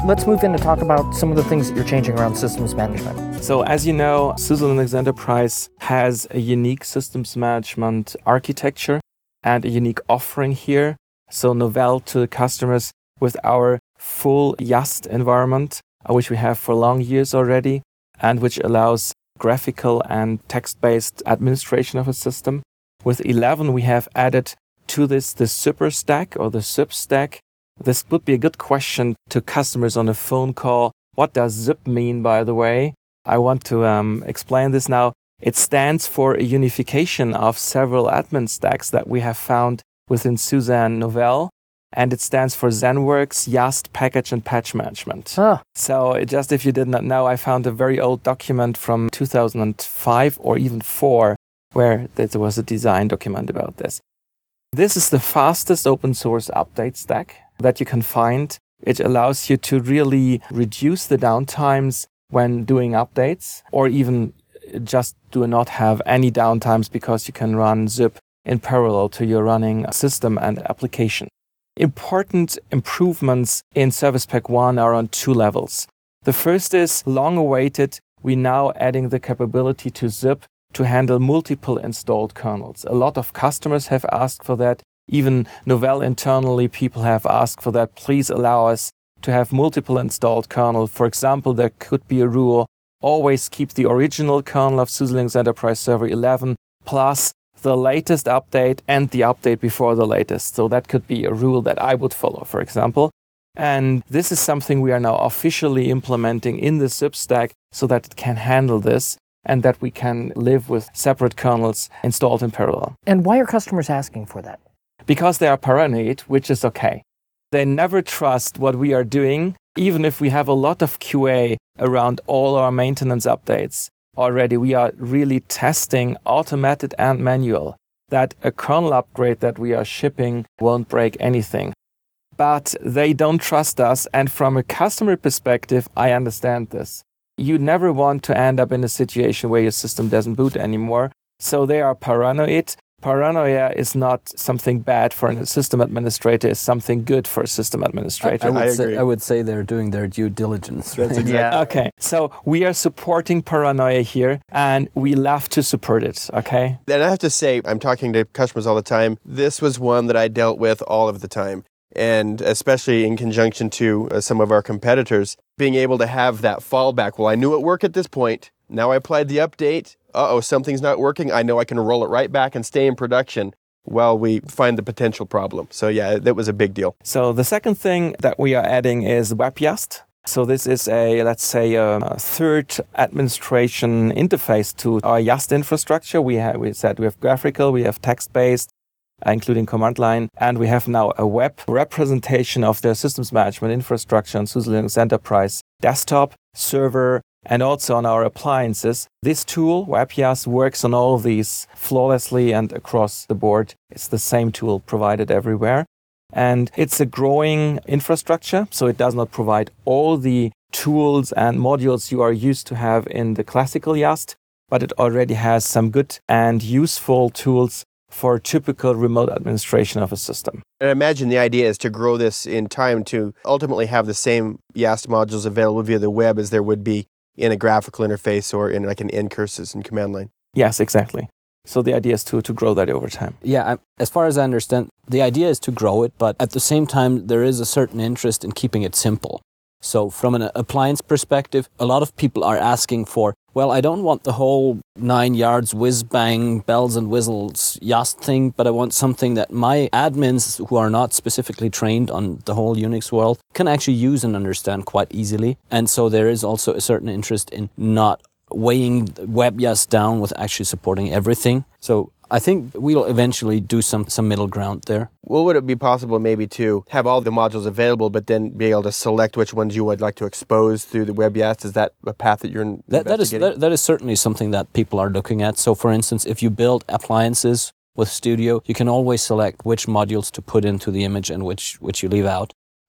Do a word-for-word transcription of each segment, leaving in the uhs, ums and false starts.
let's move in to talk about some of the things that you're changing around systems management. So as you know, SUSE Linux Enterprise has a unique systems management architecture and a unique offering here. So Novell to the customers with our full YaST environment, which we have for long years already, and which allows graphical and text-based administration of a system. With eleven, we have added to this the Zypper stack or the Zyp stack. This would be a good question to customers on a phone call. What does Zyp mean, by the way? I want to um, explain this now. It stands for a unification of several admin stacks that we have found within SUSE and Novell. And it stands for ZenWorks, YaST, Package, and Patch Management. Huh. So it just if you did not know, I found a very old document from two thousand five or even four where there was a design document about this. This is the fastest open source update stack that you can find. It allows you to really reduce the downtimes when doing updates, or even just do not have any downtimes because you can run Zyp in parallel to your running system and application. Important improvements in Service Pack one are on two levels. The first is long awaited. We're now adding the capability to Zyp to handle multiple installed kernels. A lot of customers have asked for that. Even Novell internally, people have asked for that. Please allow us to have multiple installed kernel. For example, there could be a rule, always keep the original kernel of SUSE Linux Enterprise Server eleven plus the latest update and the update before the latest. So that could be a rule that I would follow, for example. And this is something we are now officially implementing in the Zyp stack so that it can handle this and that we can live with separate kernels installed in parallel. And why are customers asking for that? Because they are paranoid, which is okay. They never trust what we are doing, even if we have a lot of Q A around all our maintenance updates. Already we are really testing, automated and manual, that a kernel upgrade that we are shipping won't break anything. But they don't trust us, and from a customer perspective, I understand this. You never want to end up in a situation where your system doesn't boot anymore, so they are paranoid. Paranoia is not something bad for a system administrator, it's something good for a system administrator. I, I, would, I say, agree. I would say they're doing their due diligence. Right? That's exactly. Yeah. Okay, so we are supporting paranoia here, and we love to support it, okay? And I have to say, I'm talking to customers all the time. This was one that I dealt with all of the time. And especially in conjunction to uh, some of our competitors, being able to have that fallback. Well, I knew it worked at this point. Now I applied the update. Uh-oh, something's not working. I know I can roll it right back and stay in production while we find the potential problem. So yeah, that was a big deal. So the second thing that we are adding is WebYaST. So this is a, let's say, a, a third administration interface to our YaST infrastructure. We have, we said we have graphical, we have text-based, including command line, and we have now a web representation of the systems management infrastructure on SUSE Linux Enterprise desktop, server, and also on our appliances. This tool, WebYaST, works on all of these flawlessly and across the board. It's the same tool provided everywhere. And it's a growing infrastructure, so it does not provide all the tools and modules you are used to have in the classical YaST, but it already has some good and useful tools for typical remote administration of a system. I imagine the idea is to grow this in time to ultimately have the same YaST modules available via the web as there would be in a graphical interface or in like an ncurses and command line. Yes, exactly. So the idea is to, to grow that over time. Yeah, I, as far as I understand, the idea is to grow it, but at the same time, there is a certain interest in keeping it simple. So from an appliance perspective, a lot of people are asking for, well, I don't want the whole nine yards whiz-bang, bells and whistles YaST thing, but I want something that my admins who are not specifically trained on the whole Unix world can actually use and understand quite easily. And so there is also a certain interest in not weighing WebYaST down with actually supporting everything. So I think we'll eventually do some, some middle ground there. Well, would it be possible maybe to have all the modules available, but then be able to select which ones you would like to expose through the WebYaST? Is that a path that you're that, that is investigating? that, that is certainly something that people are looking at. So for instance, if you build appliances with Studio, you can always select which modules to put into the image and which, which you leave out.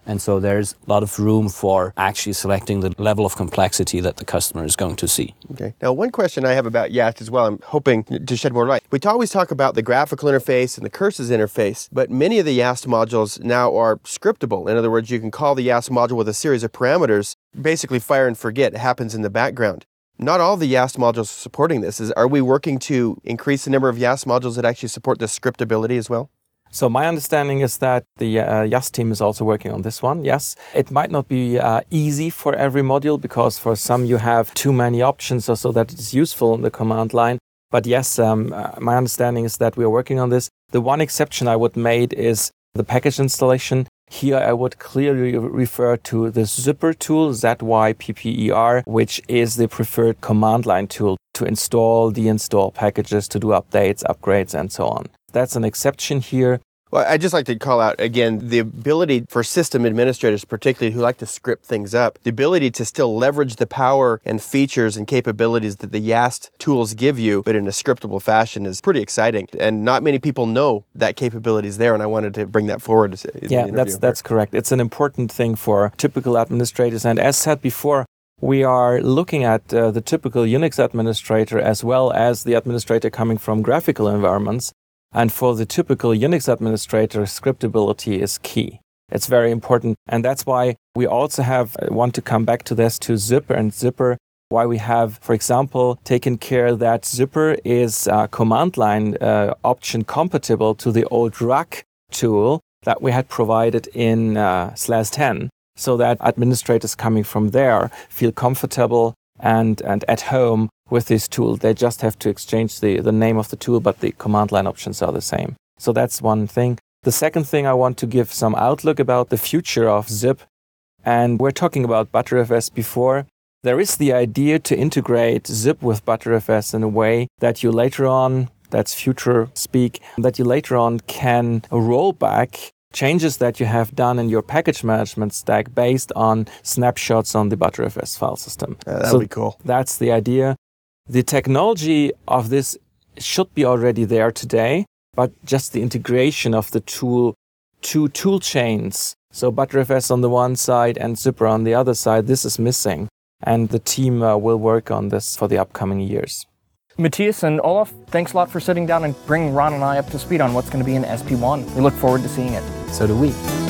And so there's a lot of room for actually selecting the level of complexity that the customer is going to see. Okay. Now, one question I have about Yast as well, I'm hoping to shed more light. We always talk about the graphical interface and the curses interface, but many of the Yast modules now are scriptable. In other words, you can call the Yast module with a series of parameters, basically fire and forget. It happens in the background. Not all the Yast modules are supporting this. Is, are we working to increase the number of Yast modules that actually support the scriptability as well? So my understanding is that the uh, Yast team is also working on this one, yes. It might not be uh, easy for every module because for some you have too many options or so that it is useful in the command line. But yes, um, uh, my understanding is that we are working on this. The one exception I would make is the package installation. Here I would clearly refer to the Zypper tool, Z Y P P E R, which is the preferred command line tool to install, deinstall packages, to do updates, upgrades, and so on. That's an exception here. Well, I'd just like to call out, again, the ability for system administrators, particularly who like to script things up, the ability to still leverage the power and features and capabilities that the Yast tools give you, but in a scriptable fashion is pretty exciting. And not many people know that capability is there, and I wanted to bring that forward. In yeah, the that's that's correct. It's an important thing for typical administrators. And as said before, we are looking at uh, the typical Unix administrator as well as the administrator coming from graphical environments. And for the typical Unix administrator, scriptability is key. It's very important. And that's why we also have, I want to come back to this, to Zypper and Zypper, why we have, for example, taken care that Zypper is uh, command line uh, option compatible to the old R U C tool that we had provided in uh, S L A S ten, so that administrators coming from there feel comfortable and, and at home with this tool. They just have to exchange the, the name of the tool, but the command line options are the same. So that's one thing. The second thing, I want to give some outlook about the future of Zip. And we're talking about Btrfs before. There is the idea to integrate Zip with Btrfs in a way that you later on, that's future speak, that you later on can roll back changes that you have done in your package management stack based on snapshots on the Btrfs file system. Uh, that'd so be cool. That's the idea. The technology of this should be already there today, but just the integration of the tool to tool chains, so Btrfs on the one side and Zypper on the other side, this is missing. And the team uh, will work on this for the upcoming years. Matthias and Olaf, thanks a lot for sitting down and bringing Ron and I up to speed on what's going to be in S P one. We look forward to seeing it. So do we.